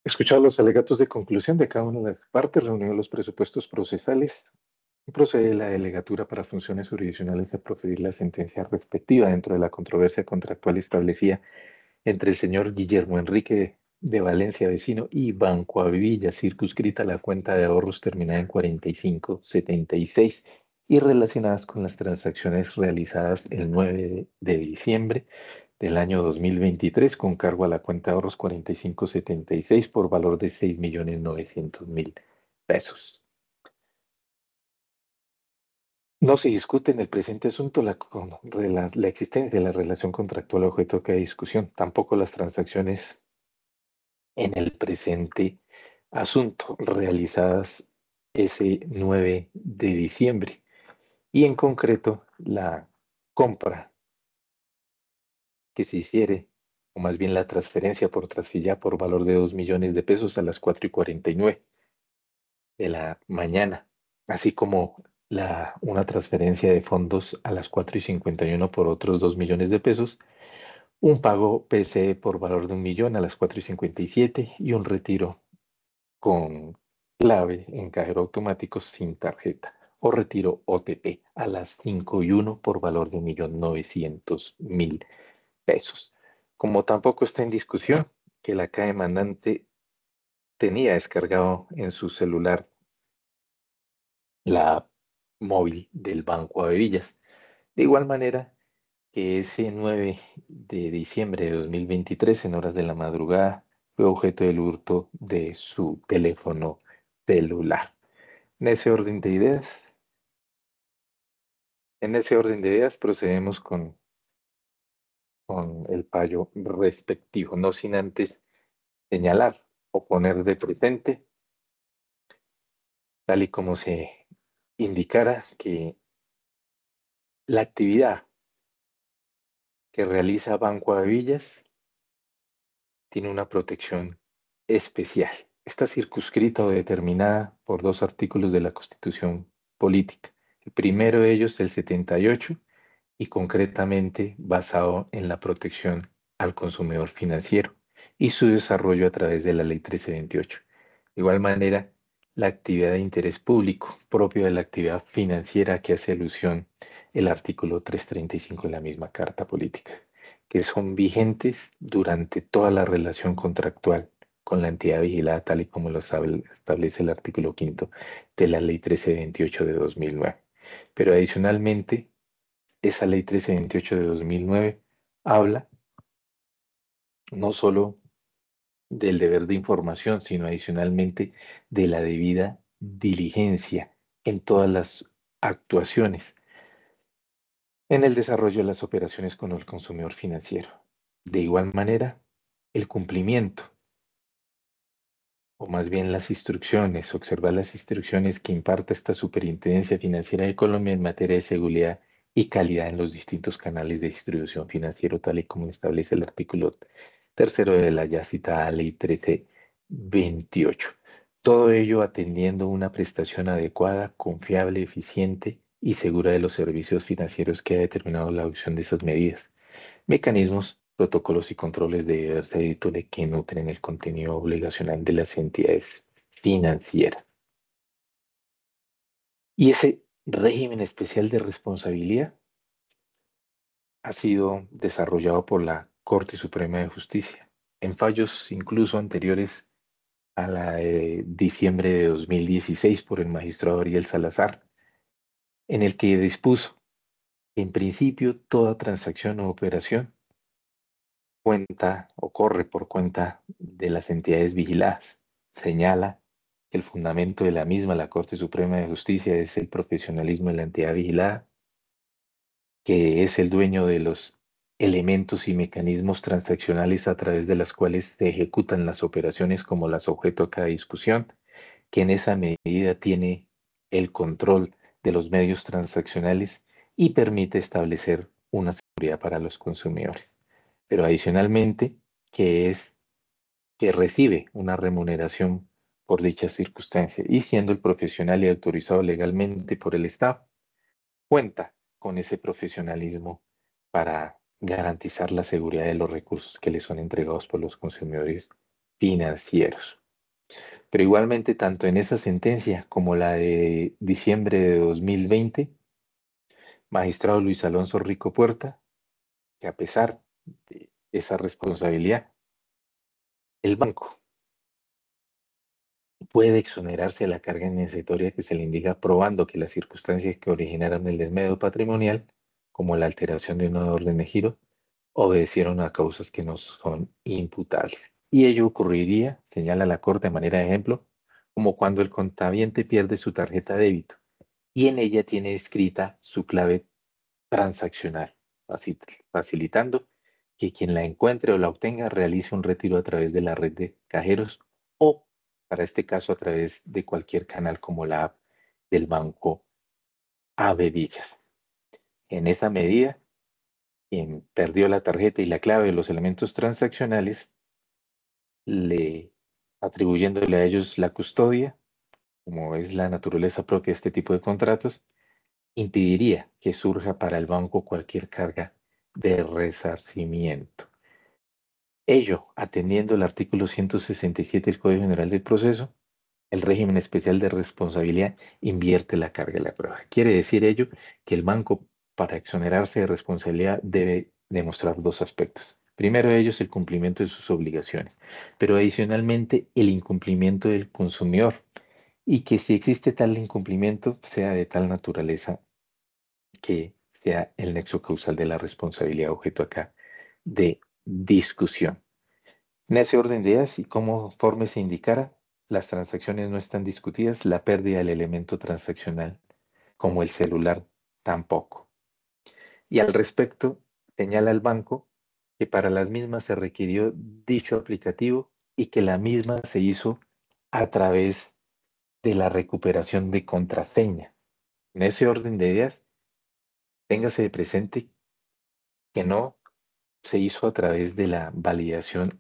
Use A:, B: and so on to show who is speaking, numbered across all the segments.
A: Escuchados los alegatos de conclusión de cada una de las partes, reunidos los presupuestos procesales, procede la delegatura para funciones jurisdiccionales a proferir la sentencia respectiva dentro de la controversia contractual establecida entre el señor Guillermo Enrique de Valencia Vecino y Banco Avivilla, circunscrita a la cuenta de ahorros terminada en 4576 y relacionadas con las transacciones realizadas el 9 de diciembre del año 2023 con cargo a la cuenta de ahorros 4576 por valor de 6.900.000 pesos. No se discute en el presente asunto la existencia de la relación contractual objeto de discusión, tampoco las transacciones en el presente asunto realizadas ese 9 de diciembre y en concreto la compra que se hiciere, o más bien la transferencia por Trasfilla por valor de 2 millones de pesos a las 4:49 de la mañana, así como una transferencia de fondos a las 4:51 por otros 2 millones de pesos, un pago PCE por valor de 1 millón a las 4:57 y un retiro con clave en cajero automático sin tarjeta o retiro OTP a las 5:01 por valor de 1.900.000 pesos. Como tampoco está en discusión que la acá demandante tenía descargado en su celular la app móvil del Banco Avevillas. De igual manera que ese 9 de diciembre de 2023, en horas de la madrugada, fue objeto del hurto de su teléfono celular. En ese orden de ideas, en ese orden de ideas procedemos con el fallo respectivo, no sin antes señalar o poner de presente, tal y como se indicara, que la actividad que realiza Banco de Villas tiene una protección especial. Está circunscrita o determinada por dos artículos de la Constitución Política. El primero de ellos, el 78, y concretamente basado en la protección al consumidor financiero y su desarrollo a través de la Ley 1328. De igual manera, la actividad de interés público propio de la actividad financiera que hace alusión el artículo 335 de la misma Carta Política, que son vigentes durante toda la relación contractual con la entidad vigilada, tal y como lo establece el artículo quinto de la Ley 1328 de 2009. Pero adicionalmente, esa ley 1328 de 2009 habla no solo del deber de información, sino adicionalmente de la debida diligencia en todas las actuaciones en el desarrollo de las operaciones con el consumidor financiero. De igual manera, el cumplimiento, o más bien las instrucciones, observar las instrucciones que imparte esta Superintendencia Financiera de Colombia en materia de seguridad y calidad en los distintos canales de distribución financiero, tal y como establece el artículo tercero de la ya citada Ley 1328. Todo ello atendiendo una prestación adecuada, confiable, eficiente y segura de los servicios financieros que ha determinado la adopción de esas medidas, mecanismos, protocolos y controles de diversa índole que nutren el contenido obligacional de las entidades financieras. Y ese régimen especial de responsabilidad ha sido desarrollado por la Corte Suprema de Justicia en fallos incluso anteriores a la de diciembre de 2016 por el magistrado Ariel Salazar, en el que dispuso que en principio toda transacción o operación cuenta o corre por cuenta de las entidades vigiladas. Señala que el fundamento de la misma, la Corte Suprema de Justicia, es el profesionalismo de la entidad vigilada, que es el dueño de los elementos y mecanismos transaccionales a través de las cuales se ejecutan las operaciones como las objeto de cada discusión, que en esa medida tiene el control de los medios transaccionales y permite establecer una seguridad para los consumidores. Pero adicionalmente, que es que recibe una remuneración por dicha circunstancia y siendo el profesional y autorizado legalmente por el Estado, cuenta con ese profesionalismo para garantizar la seguridad de los recursos que le son entregados por los consumidores financieros. Pero igualmente, tanto en esa sentencia como la de diciembre de 2020, magistrado Luis Alonso Rico Puerta, que a pesar de esa responsabilidad, el banco puede exonerarse de la carga innecesaria que se le indica probando que las circunstancias que originaron el desmedo patrimonial, como la alteración de una orden de giro, obedecieron a causas que no son imputables. Y ello ocurriría, señala la Corte de manera de ejemplo, como cuando el contabiente pierde su tarjeta de débito y en ella tiene escrita su clave transaccional, facilitando que quien la encuentre o la obtenga realice un retiro a través de la red de cajeros o, para este caso, a través de cualquier canal como la app del banco AB Villas. En esa medida, quien perdió la tarjeta y la clave de los elementos transaccionales, le atribuyéndole a ellos la custodia, como es la naturaleza propia de este tipo de contratos, impediría que surja para el banco cualquier carga de resarcimiento. Ello, atendiendo el artículo 167 del Código General del Proceso, el régimen especial de responsabilidad invierte la carga de la prueba. Quiere decir ello que el banco, para exonerarse de responsabilidad, debe demostrar dos aspectos. Primero de ellos, el cumplimiento de sus obligaciones, pero adicionalmente el incumplimiento del consumidor y que si existe tal incumplimiento sea de tal naturaleza que sea el nexo causal de la responsabilidad objeto acá de discusión. En ese orden de ideas y conforme se indicara, las transacciones no están discutidas, la pérdida del elemento transaccional, como el celular, tampoco. Y al respecto, señala el banco que para las mismas se requirió dicho aplicativo y que la misma se hizo a través de la recuperación de contraseña. En ese orden de ideas, téngase presente que no se hizo a través de la validación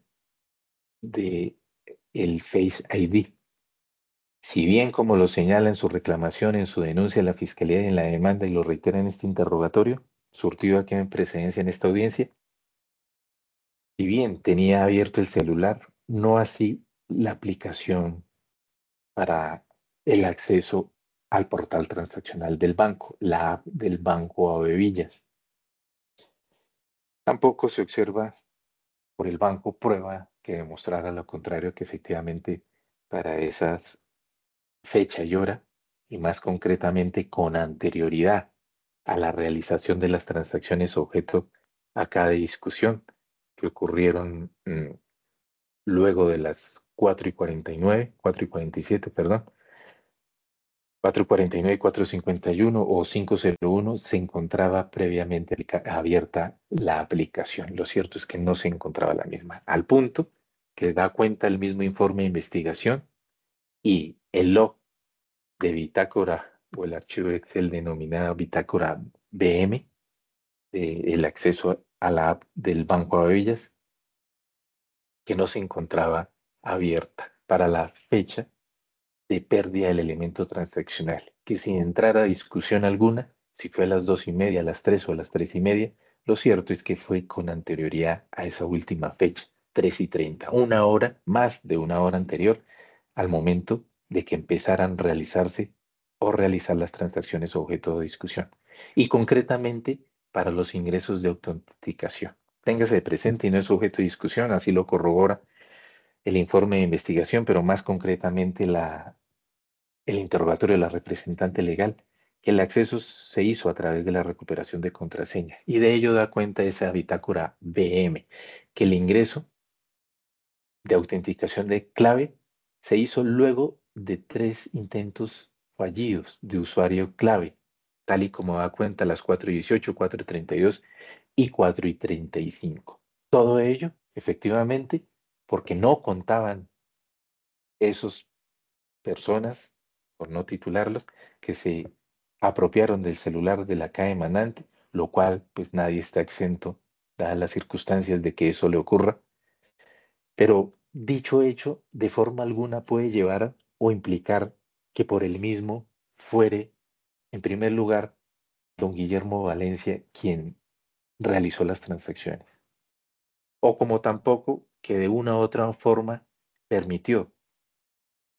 A: de el Face ID. Si bien, como lo señala en su reclamación, en su denuncia a la Fiscalía y en la demanda, y lo reitera en este interrogatorio, surtido aquí en precedencia en esta audiencia, si bien tenía abierto el celular, no así la aplicación para el acceso al portal transaccional del banco, la app del banco Avevillas. Tampoco se observa por el banco prueba que demostrara lo contrario, que efectivamente para esas fecha y hora, y más concretamente con anterioridad a la realización de las transacciones objeto acá de discusión, que ocurrieron luego de las 4:49, 4:47, perdón, 4:49, 4:51 o 5:01, se encontraba previamente abierta la aplicación. Lo cierto es que no se encontraba la misma, al punto que da cuenta el mismo informe de investigación y el log de bitácora o el archivo Excel denominado bitácora BM, el acceso a la app del Banco Avillas, que no se encontraba abierta para la fecha de pérdida del elemento transaccional, que sin entrar a discusión alguna, si fue a las 2:30, a las 3 o a las 3:30, lo cierto es que fue con anterioridad a esa última fecha, 3:30, una hora, más de una hora anterior al momento de que empezaran a realizarse o realizar las transacciones objeto de discusión. Y concretamente para los ingresos de autenticación. Téngase presente y no es objeto de discusión, así lo corrobora el informe de investigación, pero más concretamente el interrogatorio de la representante legal, que el acceso se hizo a través de la recuperación de contraseña. Y de ello da cuenta esa bitácora BM, que el ingreso de autenticación de clave se hizo luego de 3 intentos fallidos de usuario clave, tal y como da cuenta las 4:18, 4:32 y 4:35. Todo ello, efectivamente, porque no contaban esos personas, por no titularlos, que se apropiaron del celular de la calle emanante, lo cual pues nadie está exento, dadas las circunstancias de que eso le ocurra, pero dicho hecho de forma alguna puede llevar o implicar que por el mismo fuere, en primer lugar, don Guillermo Valencia quien realizó las transacciones, o como tampoco que de una u otra forma permitió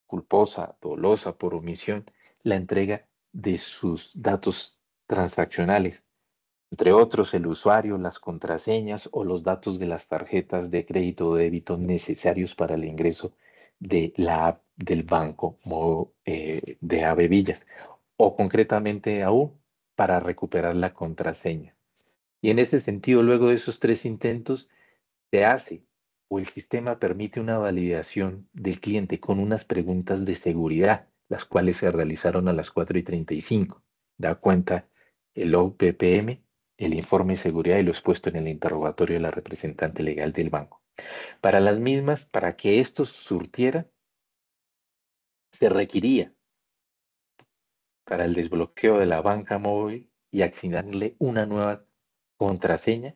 A: culposa, dolosa por omisión, la entrega de sus datos transaccionales, entre otros el usuario, las contraseñas o los datos de las tarjetas de crédito o débito necesarios para el ingreso de la app del banco de Ave Villas, o concretamente aún para recuperar la contraseña. Y en ese sentido, luego de esos tres intentos, se hace o el sistema permite una validación del cliente con unas preguntas de seguridad, las cuales se realizaron a las 4:35. Da cuenta el OPPM, el informe de seguridad y lo expuesto en el interrogatorio de la representante legal del banco. Para las mismas, para que esto surtiera, se requería para el desbloqueo de la banca móvil y asignarle una nueva contraseña,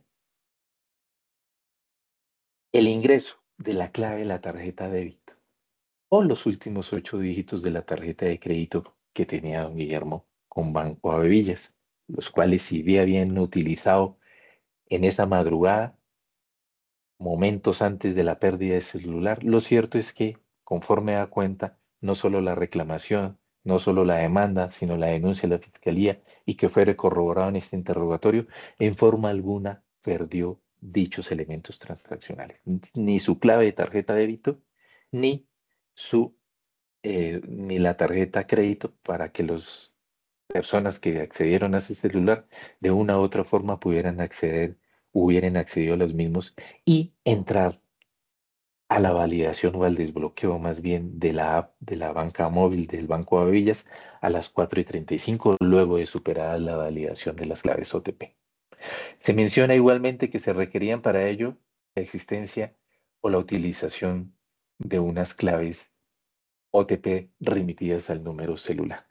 A: el ingreso de la clave de la tarjeta débito o los últimos 8 dígitos de la tarjeta de crédito que tenía don Guillermo con Banco Avevillas, los cuales si bien habían utilizado en esa madrugada, momentos antes de la pérdida de celular, lo cierto es que, conforme da cuenta, no solo la reclamación, no solo la demanda, sino la denuncia a la fiscalía y que fuera corroborado en este interrogatorio, en forma alguna perdió dichos elementos transaccionales, ni su clave de tarjeta de débito, ni su ni la tarjeta crédito para que las personas que accedieron a ese celular de una u otra forma pudieran acceder, hubieran accedido a los mismos y entrar a la validación o al desbloqueo más bien de la app de la banca móvil del Banco Avillas a las 4:35 luego de superada la validación de las claves OTP. Se menciona igualmente que se requerían para ello la existencia o la utilización de unas claves OTP remitidas al número celular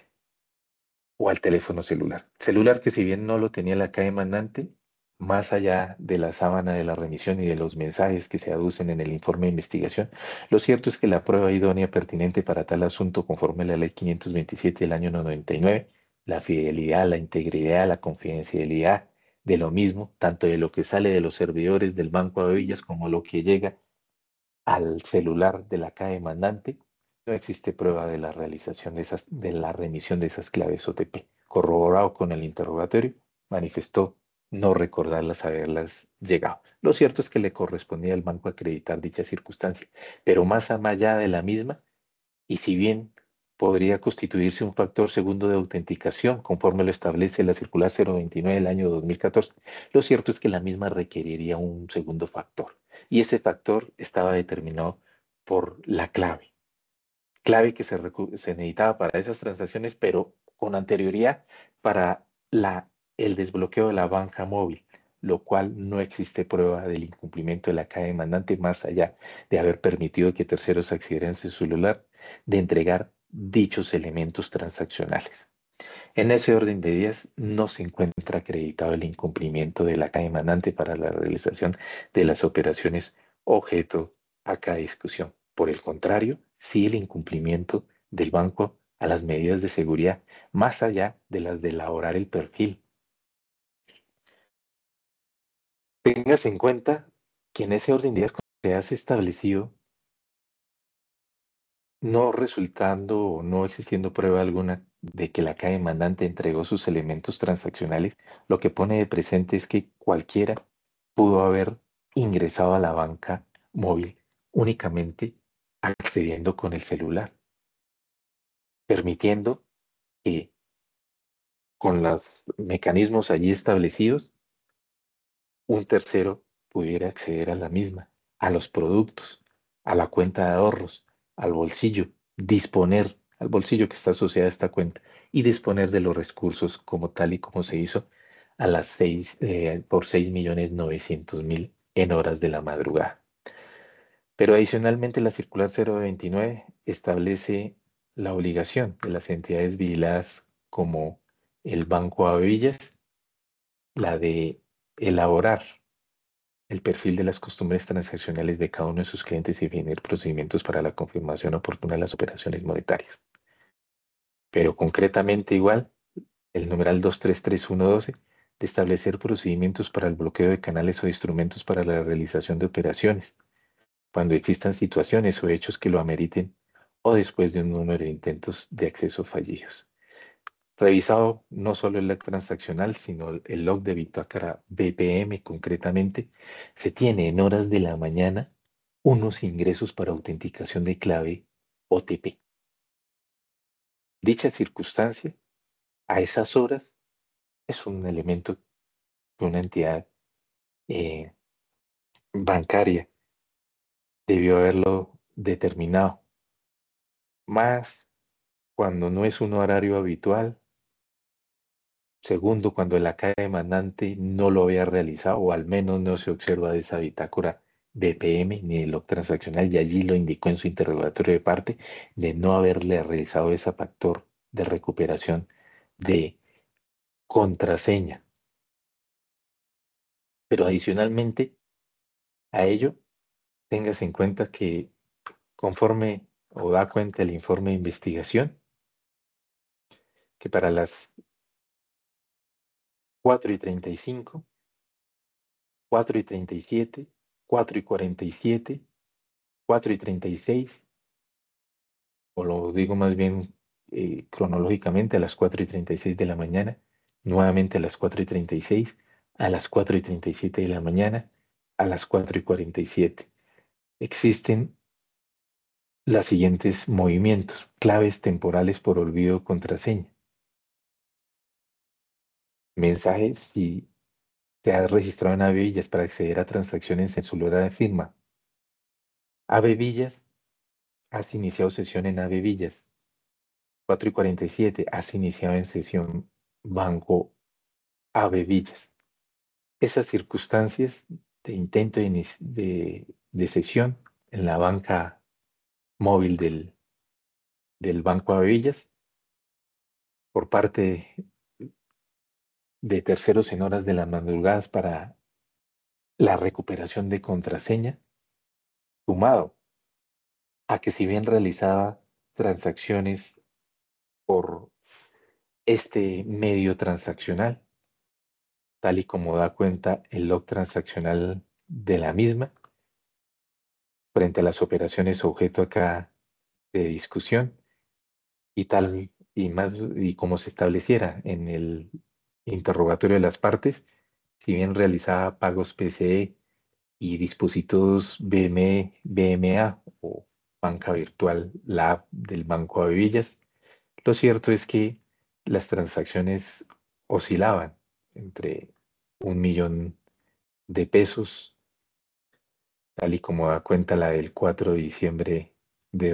A: o al teléfono celular. Celular que si bien no lo tenía la calle mandante, más allá de la sábana de la remisión y de los mensajes que se aducen en el informe de investigación, lo cierto es que la prueba idónea pertinente para tal asunto conforme a la ley 527 del año 99, la fidelidad, la integridad, la confidencialidad de lo mismo, tanto de lo que sale de los servidores del Banco de Villas como lo que llega al celular de la calle mandante, no existe prueba de la realización de la remisión de esas claves OTP. Corroborado con el interrogatorio, manifestó no recordarlas haberlas llegado. Lo cierto es que le correspondía al banco acreditar dicha circunstancia, pero más allá de la misma, y si bien podría constituirse un factor segundo de autenticación, conforme lo establece la circular 029 del año 2014, lo cierto es que la misma requeriría un segundo factor. Y ese factor estaba determinado por la clave que se necesitaba para esas transacciones, pero con anterioridad para el desbloqueo de la banca móvil, lo cual no existe prueba del incumplimiento de la caja demandante más allá de haber permitido que terceros accedieran a su celular de entregar dichos elementos transaccionales. En ese orden de ideas, no se encuentra acreditado el incumplimiento de la caja demandante para la realización de las operaciones objeto a cada discusión. Por el contrario, sí el incumplimiento del banco a las medidas de seguridad, más allá de las de elaborar el perfil. Tengas en cuenta que en ese orden de ideas se ha establecido, no resultando o no existiendo prueba alguna de que la caja demandante entregó sus elementos transaccionales, lo que pone de presente es que cualquiera pudo haber ingresado a la banca móvil únicamente accediendo con el celular, permitiendo que con los mecanismos allí establecidos, un tercero pudiera acceder a la misma, a los productos, a la cuenta de ahorros, al bolsillo, disponer al bolsillo que está asociado a esta cuenta y disponer de los recursos como tal y como se hizo a las por 6.900.000 en horas de la madrugada. Pero adicionalmente la circular 029 establece la obligación de las entidades vigiladas como el Banco Avillas, la de elaborar el perfil de las costumbres transaccionales de cada uno de sus clientes y definir procedimientos para la confirmación oportuna de las operaciones monetarias. Pero concretamente igual, el numeral 233112 de establecer procedimientos para el bloqueo de canales o instrumentos para la realización de operaciones, cuando existan situaciones o hechos que lo ameriten o después de un número de intentos de acceso fallidos. Revisado no solo el log transaccional, sino el log de bitácora BPM concretamente, se tiene en horas de la mañana unos ingresos para autenticación de clave OTP. Dicha circunstancia, a esas horas, es un elemento que una entidad eh, bancaria debió haberlo determinado, más cuando no es un horario habitual. Segundo, cuando la caja demandante no lo había realizado, o al menos no se observa de esa bitácora BPM ni el log transaccional, y allí lo indicó en su interrogatorio de parte de no haberle realizado ese factor de recuperación de contraseña. Pero adicionalmente a ello, tengas en cuenta que conforme o da cuenta el informe de investigación, que para las 4:35, 4:37, 4:47, 4:36, o lo digo más bien cronológicamente, a las 4:36 de la mañana, nuevamente a las 4:36, a las 4:37 de la mañana, a las 4:47. Existen los siguientes movimientos, claves temporales por olvido de contraseña. Mensajes si te has registrado en Avillas para acceder a transacciones en su lugar de firma. Villas, has iniciado sesión en Villas. 4:47, has iniciado en sesión Banco Villas. Esas circunstancias de intento de sesión en la banca móvil del Banco Villas por parte de terceros en horas de las madrugadas para la recuperación de contraseña, sumado a que si bien realizaba transacciones por este medio transaccional, tal y como da cuenta el log transaccional de la misma, frente a las operaciones objeto acá de discusión y tal y más y como se estableciera en el interrogatorio de las partes, si bien realizaba pagos PCE y dispositivos BMA o banca virtual, la app del Banco Avillas, lo cierto es que las transacciones oscilaban entre 1 millón de pesos, tal y como da cuenta la del 4 de diciembre de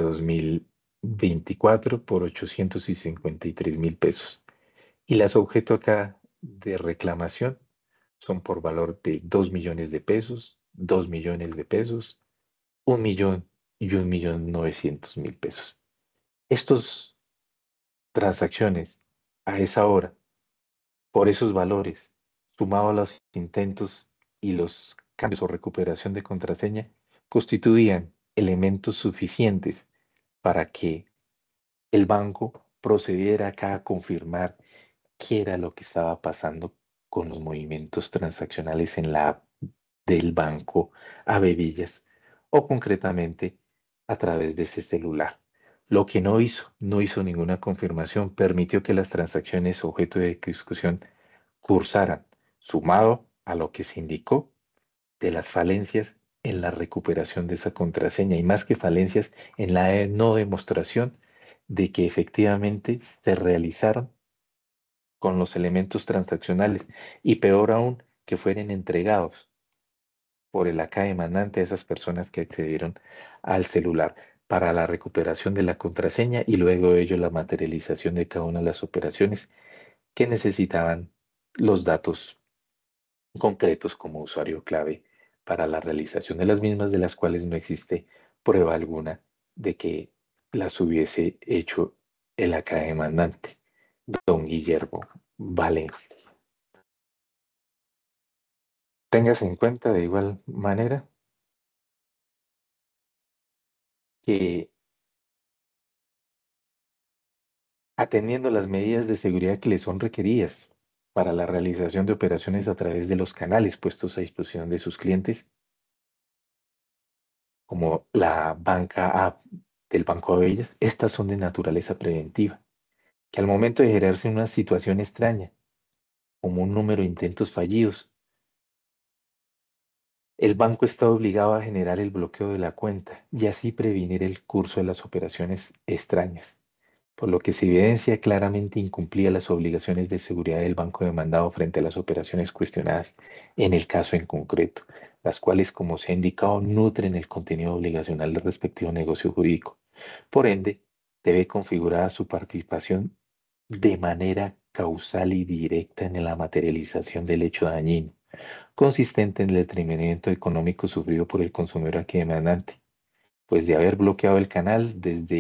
A: 2024 por 853.000 pesos. Y las objeto acá de reclamación son por valor de 2 millones de pesos, 2 millones de pesos, 1 millón y 1.900.000 pesos. Estas transacciones a esa hora, por esos valores, sumado a los intentos y los cambios o recuperación de contraseña, constituían elementos suficientes para que el banco procediera acá a confirmar qué era lo que estaba pasando con los movimientos transaccionales en la app del banco Villas o concretamente a través de ese celular. Lo que no hizo ninguna confirmación, permitió que las transacciones objeto de discusión cursaran, sumado a lo que se indicó de las falencias en la recuperación de esa contraseña y más que falencias en la no demostración de que efectivamente se realizaron con los elementos transaccionales y peor aún que fueran entregados por el acá demandante a esas personas que accedieron al celular para la recuperación de la contraseña y luego de ello la materialización de cada una de las operaciones que necesitaban los datos concretos como usuario clave para la realización de las mismas, de las cuales no existe prueba alguna de que las hubiese hecho el acá demandante, don Guillermo Valencia. Tengas en cuenta de igual manera que atendiendo las medidas de seguridad que le son requeridas para la realización de operaciones a través de los canales puestos a disposición de sus clientes, como la banca app del Banco de Bellas, estas son de naturaleza preventiva, que al momento de generarse una situación extraña, como un número de intentos fallidos, el banco está obligado a generar el bloqueo de la cuenta y así prevenir el curso de las operaciones extrañas, por lo que se evidencia claramente incumplía las obligaciones de seguridad del banco demandado frente a las operaciones cuestionadas en el caso en concreto, las cuales, como se ha indicado, nutren el contenido obligacional del respectivo negocio jurídico. Por ende, debe configurada su participación de manera causal y directa en la materialización del hecho dañino, consistente en el detrimento económico sufrido por el consumidor aquí demandante, pues de haber bloqueado el canal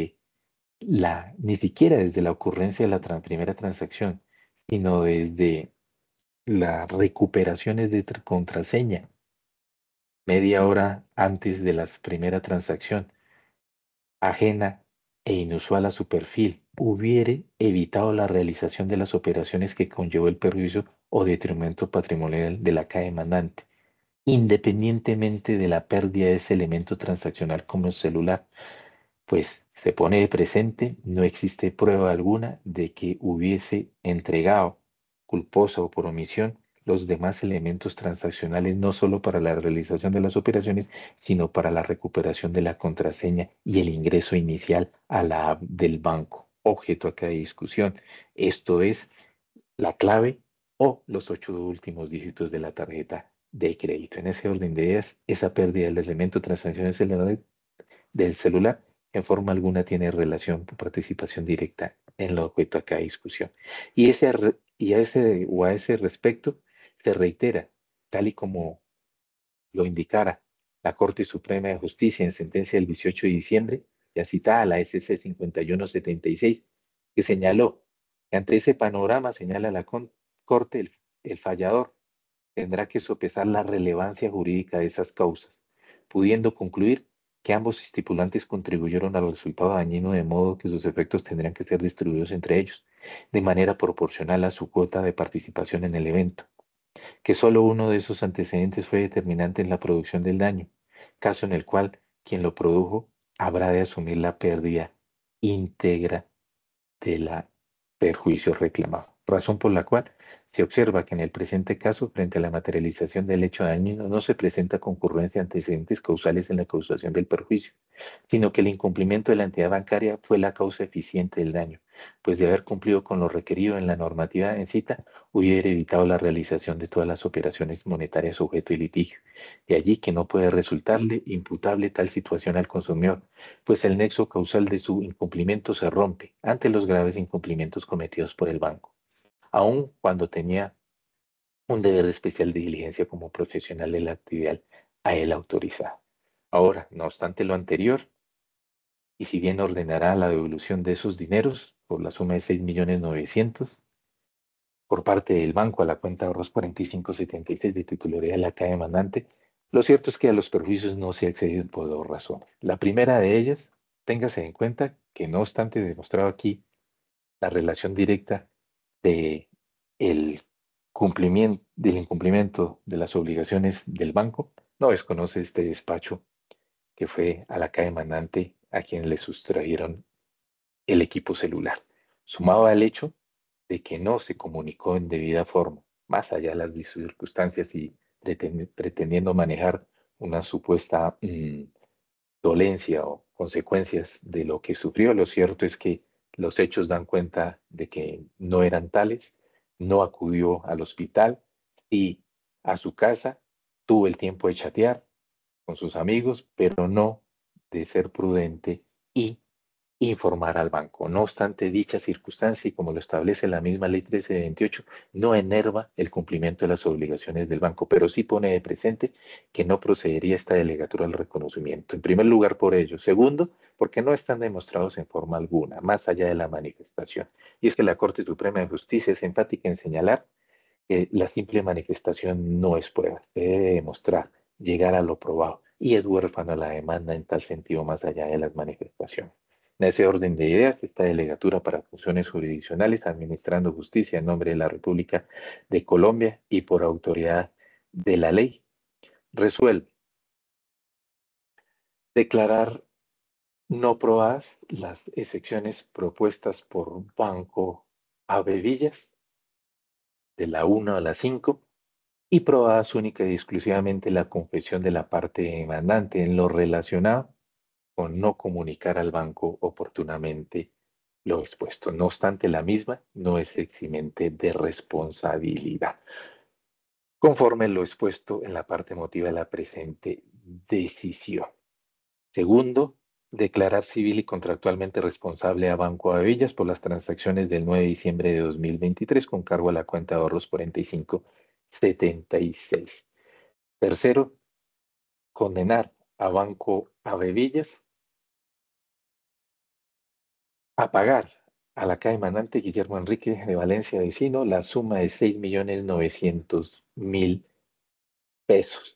A: ni siquiera desde la ocurrencia de la primera transacción, sino desde las recuperaciones de contraseña media hora antes de la primera transacción, ajena e inusual a su perfil, hubiere evitado la realización de las operaciones que conllevó el perjuicio o detrimento patrimonial de la caja demandante, independientemente de la pérdida de ese elemento transaccional como el celular, pues se pone de presente, no existe prueba alguna de que hubiese entregado, culposa o por omisión, los demás elementos transaccionales no solo para la realización de las operaciones, sino para la recuperación de la contraseña y el ingreso inicial a la app del banco. Objeto acá de discusión. Esto es la clave o los 8 últimos dígitos de la tarjeta de crédito. En ese orden de ideas, esa pérdida del elemento transaccional del celular en forma alguna tiene relación o participación directa en lo objeto acá de discusión. A ese respecto se reitera, tal y como lo indicara la Corte Suprema de Justicia en sentencia del 18 de diciembre, ya citada la SC 5176, que señaló que ante ese panorama, señala la Corte, el fallador tendrá que sopesar la relevancia jurídica de esas causas, pudiendo concluir que ambos estipulantes contribuyeron al resultado dañino de modo que sus efectos tendrían que ser distribuidos entre ellos, de manera proporcional a su cuota de participación en el evento, que solo uno de esos antecedentes fue determinante en la producción del daño, caso en el cual quien lo produjo habrá de asumir la pérdida íntegra de la perjuicio reclamado, razón por la cual se observa que en el presente caso, frente a la materialización del hecho dañino, no se presenta concurrencia de antecedentes causales en la causación del perjuicio, sino que el incumplimiento de la entidad bancaria fue la causa eficiente del daño, pues de haber cumplido con lo requerido en la normativa en cita, hubiera evitado la realización de todas las operaciones monetarias sujeto y litigio. De allí que no puede resultarle imputable tal situación al consumidor, pues el nexo causal de su incumplimiento se rompe ante los graves incumplimientos cometidos por el banco, aun cuando tenía un deber especial de diligencia como profesional de la actividad a él autorizada. Ahora, no obstante lo anterior, y si bien ordenará la devolución de esos dineros por la suma de 6.900.000 por parte del banco a la cuenta de ahorros 4576 de titularidad de la caja demandante, lo cierto es que a los perjuicios no se ha accedido por dos razones. La primera de ellas, téngase en cuenta que no obstante demostrado aquí la relación directa de el del incumplimiento de las obligaciones del banco, no desconoce este despacho que fue a la caja demandante a quien le sustrajeron el equipo celular, sumado al hecho de que no se comunicó en debida forma, más allá de las circunstancias y pretendiendo manejar una supuesta dolencia o consecuencias de lo que sufrió. Lo cierto es que los hechos dan cuenta de que no eran tales, no acudió al hospital y a su casa, tuvo el tiempo de chatear con sus amigos, pero no de ser prudente y informar al banco. No obstante dicha circunstancia, y como lo establece la misma ley 1328, no enerva el cumplimiento de las obligaciones del banco, pero sí pone de presente que no procedería esta delegatura al reconocimiento. En primer lugar, por ello. Segundo, porque no están demostrados en forma alguna, más allá de la manifestación. Y es que la Corte Suprema de Justicia es enfática en señalar que la simple manifestación no es prueba, se debe demostrar, llegar a lo probado, y es huérfano la demanda en tal sentido más allá de las manifestaciones. En ese orden de ideas, esta delegatura para funciones jurisdiccionales, administrando justicia en nombre de la República de Colombia y por autoridad de la ley, resuelve declarar no probadas las excepciones propuestas por Banco Avevillas de la 1 a la 5 y probadas única y exclusivamente la confesión de la parte demandante en lo relacionado con no comunicar al banco oportunamente lo expuesto. No obstante, la misma no es eximente de responsabilidad, conforme lo expuesto en la parte emotiva de la presente decisión. Segundo, declarar civil y contractualmente responsable a Banco Avillas por las transacciones del 9 de diciembre de 2023 con cargo a la cuenta de ahorros 4576. Tercero, condenar a Banco Avevillas a pagar a la caja demandante Guillermo Enrique de Valencia Vecino la suma de 6.900.000 pesos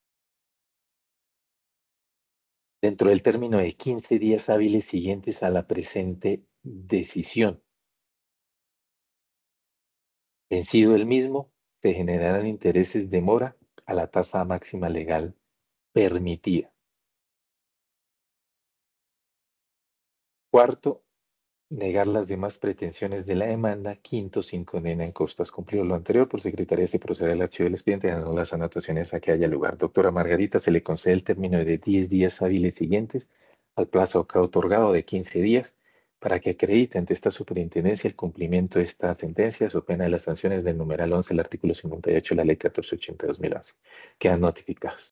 A: dentro del término de 15 días hábiles siguientes a la presente decisión. Vencido el mismo, se generarán intereses de mora a la tasa máxima legal permitida. Cuarto, negar las demás pretensiones de la demanda. Quinto, sin condena en costas. Cumplido lo anterior, por secretaría se procede al archivo del expediente y anula las anotaciones a que haya lugar. Doctora Margarita, se le concede el término de 10 días hábiles siguientes al plazo acá otorgado de 15 días para que acredite ante esta superintendencia el cumplimiento de esta sentencia, o pena de las sanciones del numeral 11 del artículo 58 de la ley 1480/2011. Quedan notificados.